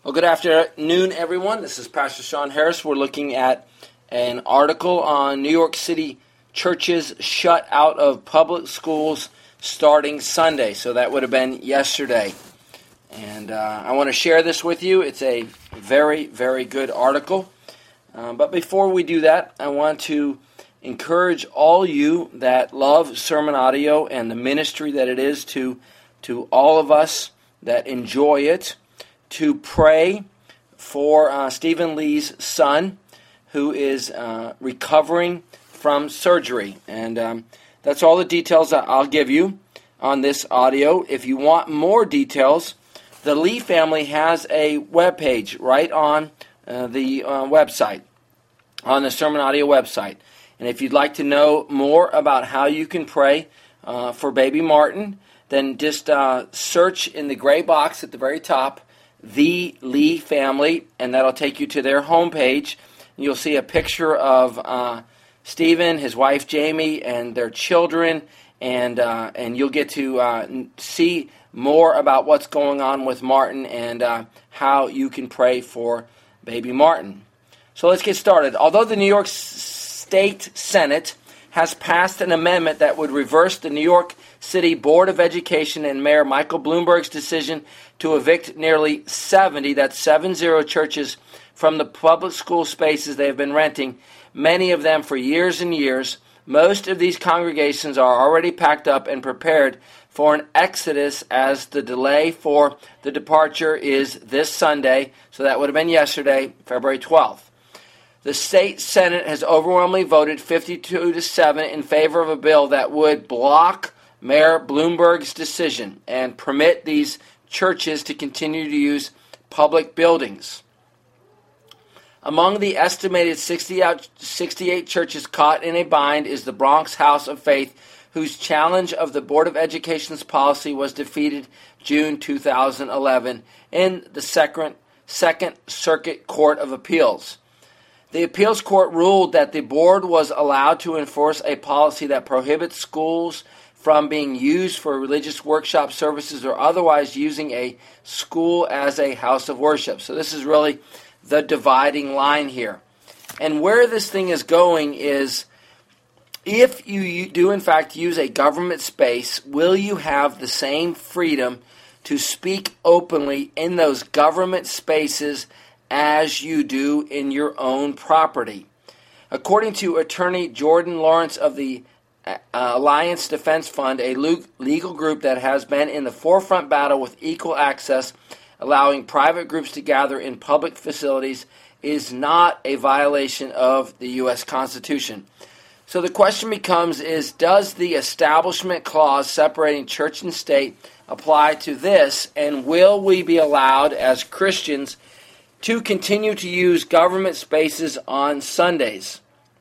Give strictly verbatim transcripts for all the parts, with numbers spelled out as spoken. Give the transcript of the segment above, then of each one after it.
Well, good afternoon, everyone. This is Pastor Sean Harris. We're looking at an article on New York City churches shut out of public schools starting Sunday. So that would have been yesterday. And uh, I want to share this with you. It's a very, very good article. Uh, but before we do that, I want to encourage all you that love sermon audio and the ministry that it is to, to all of us that enjoy it, to pray for uh, Stephen Lee's son, who is uh, recovering from surgery. And um, that's all the details that I'll give you on this audio. If you want more details, the Lee family has a webpage right on uh, the uh, website, on the sermon audio website. And if you'd like to know more about how you can pray uh, for baby Martin, then just uh, search in the gray box at the very top, The Lee Family, and that'll take you to their homepage. You'll see a picture of uh, Stephen, his wife Jamie, and their children, and uh, and you'll get to uh, see more about what's going on with Martin and uh, how you can pray for baby Martin. So let's get started. Although the New York State Senate has passed an amendment that would reverse the New York City Board of Education and Mayor Michael Bloomberg's decision to evict nearly seventy, that's seven zero churches from the public school spaces they have been renting, many of them for years and years. Most of these congregations are already packed up and prepared for an exodus, as the delay for the departure is this Sunday, so that would have been yesterday, February twelfth. The state Senate has overwhelmingly voted fifty-two to seven in favor of a bill that would block Mayor Bloomberg's decision and permit these churches to continue to use public buildings. Among the estimated sixty-eight churches caught in a bind is the Bronx House of Faith, whose challenge of the Board of Education's policy was defeated June two thousand eleven in the Second, Second Circuit Court of Appeals. The appeals court ruled that the board was allowed to enforce a policy that prohibits schools from being used for religious workshop services or otherwise using a school as a house of worship. So this is really the dividing line here. And where this thing is going is, if you do in fact use a government space, will you have the same freedom to speak openly in those government spaces as you do in your own property? According to attorney Jordan Lawrence of the uh, Alliance Defense Fund, a legal group that has been in the forefront battle with equal access, allowing private groups to gather in public facilities is not a violation of the U S Constitution. So the question becomes is, does the Establishment Clause separating church and state apply to this, and will we be allowed as Christians to continue to use government spaces on Sundays?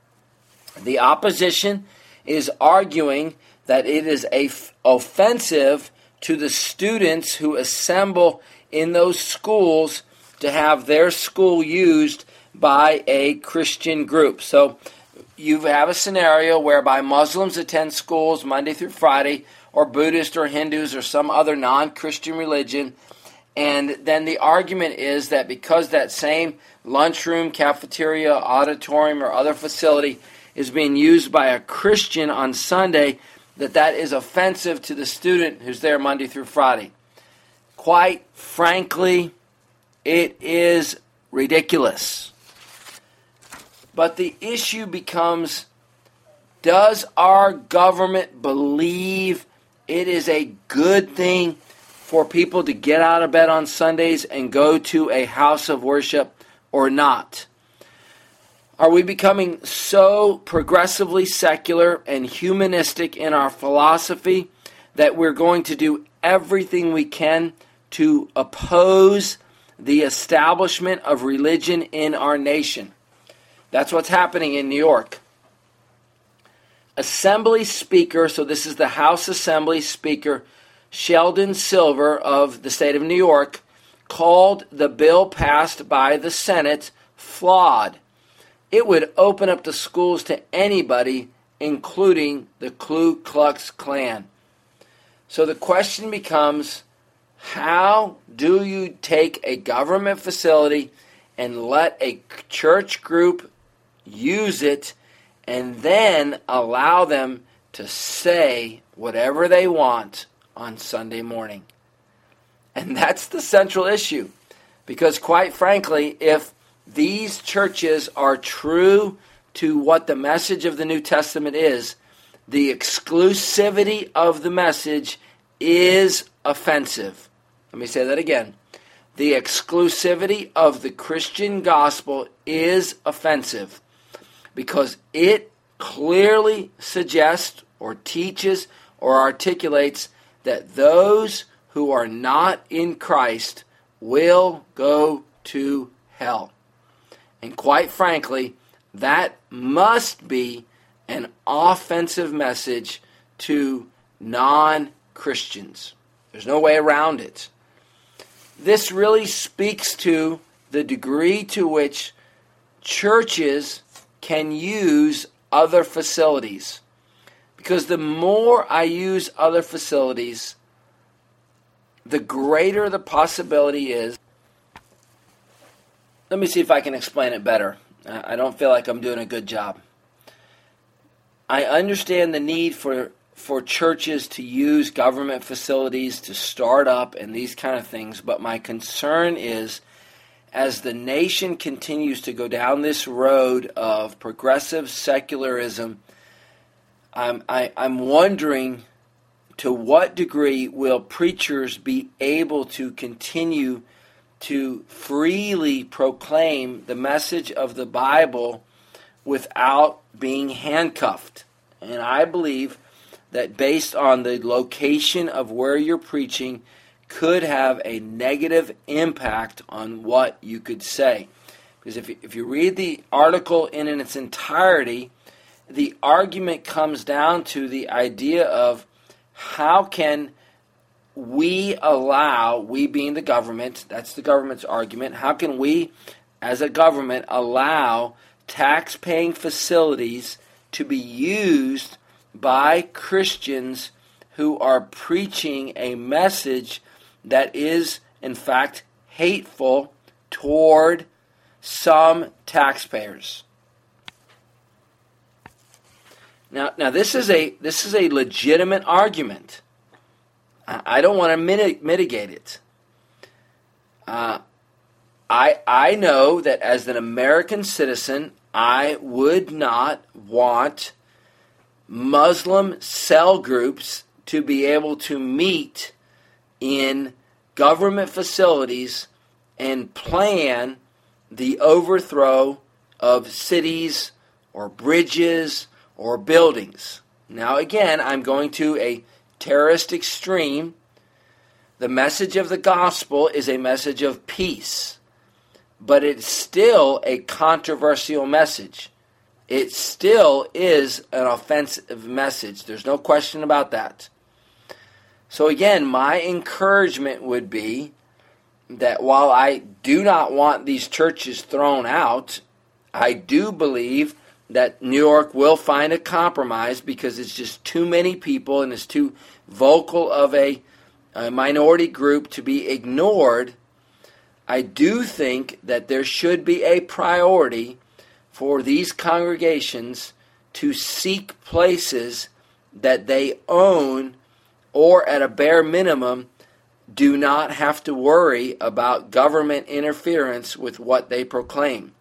The opposition is arguing that it is a f- offensive to the students who assemble in those schools to have their school used by a Christian group. So you have a scenario whereby Muslims attend schools Monday through Friday, or Buddhists or Hindus or some other non-Christian religion, and then the argument is that because that same lunchroom, cafeteria, auditorium, or other facility is being used by a Christian on Sunday, that that is offensive to the student who's there Monday through Friday. Quite frankly, it is ridiculous. But the issue becomes, does our government believe it is a good thing for people to get out of bed on Sundays and go to a house of worship or not? Are we becoming so progressively secular and humanistic in our philosophy that we're going to do everything we can to oppose the establishment of religion in our nation? That's what's happening in New York. Assembly Speaker, so this is the House Assembly Speaker, Sheldon Silver of the state of New York, called the bill passed by the Senate flawed. It would open up the schools to anybody, including the Ku Klux Klan. So the question becomes, How do you take a government facility and let a church group use it and then allow them to say whatever they want on Sunday morning? And that's the central issue. Because quite frankly, if these churches are true to what the message of the New Testament is, the exclusivity of the message is offensive. Let me say that again. The exclusivity of the Christian gospel is offensive because it clearly suggests or teaches or articulates that those who are not in Christ will go to hell. And quite frankly, that must be an offensive message to non-Christians. There's no way around it. This really speaks to the degree to which churches can use other facilities. Because the more I use other facilities, the greater the possibility is. Let me see if I can explain it better. I don't feel like I'm doing a good job. I understand the need for for churches to use government facilities to start up and these kind of things, but my concern is as the nation continues to go down this road of progressive secularism, I'm, I, I'm wondering to what degree will preachers be able to continue to freely proclaim the message of the Bible without being handcuffed. And I believe that based on the location of where you're preaching could have a negative impact on what you could say. Because if you, if you read the article in its entirety, the argument comes down to the idea of how can we allow, we being the government, that's the government's argument, how can we as a government allow tax-paying facilities to be used by Christians who are preaching a message that is, in fact, hateful toward some taxpayers. Now, now this is a this is a legitimate argument. I, I don't want to mit- mitigate it. Uh, I I know that as an American citizen, I would not want Muslim cell groups to be able to meet in government facilities and plan the overthrow of cities or bridges or buildings. Now again, I'm going to a terrorist extreme. The message of the gospel is a message of peace, but it's still a controversial message. It still is an offensive message. There's no question about that. So again, my encouragement would be that while I do not want these churches thrown out, I do believe that New York will find a compromise because it's just too many people and it's too vocal of a, a minority group to be ignored. I do think that there should be a priority for these congregations to seek places that they own or at a bare minimum do not have to worry about government interference with what they proclaim.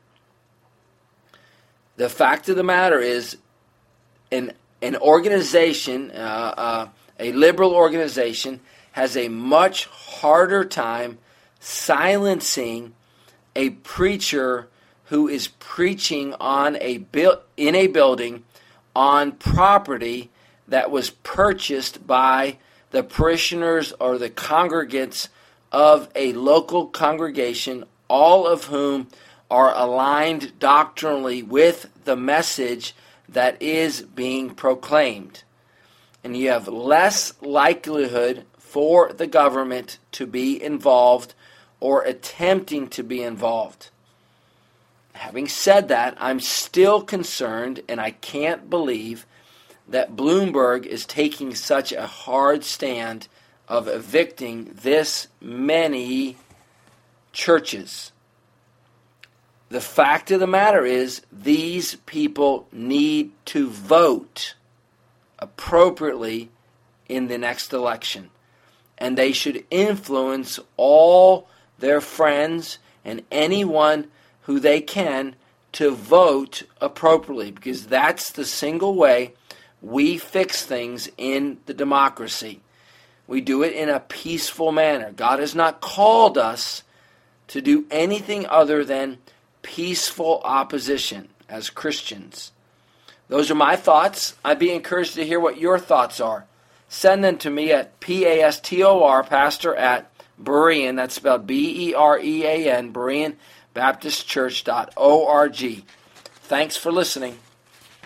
The fact of the matter is an, an organization, uh, uh, a liberal organization, has a much harder time silencing a preacher who is preaching on a bu- in a building on property that was purchased by the parishioners or the congregants of a local congregation, all of whom are aligned doctrinally with the message that is being proclaimed. And you have less likelihood for the government to be involved or attempting to be involved. Having said that, I'm still concerned, and I can't believe that Bloomberg is taking such a hard stand of evicting this many churches. The fact of the matter is, these people need to vote appropriately in the next election. And they should influence all their friends and anyone who they can to vote appropriately, because that's the single way we fix things in the democracy. We do it in a peaceful manner. God has not called us to do anything other than peaceful opposition as Christians. Those are my thoughts. I'd be encouraged to hear what your thoughts are. Send them to me at P A S T O R, pastor at Berean, that's spelled B E R E A N, Berean Baptist Church dot org. Thanks for listening.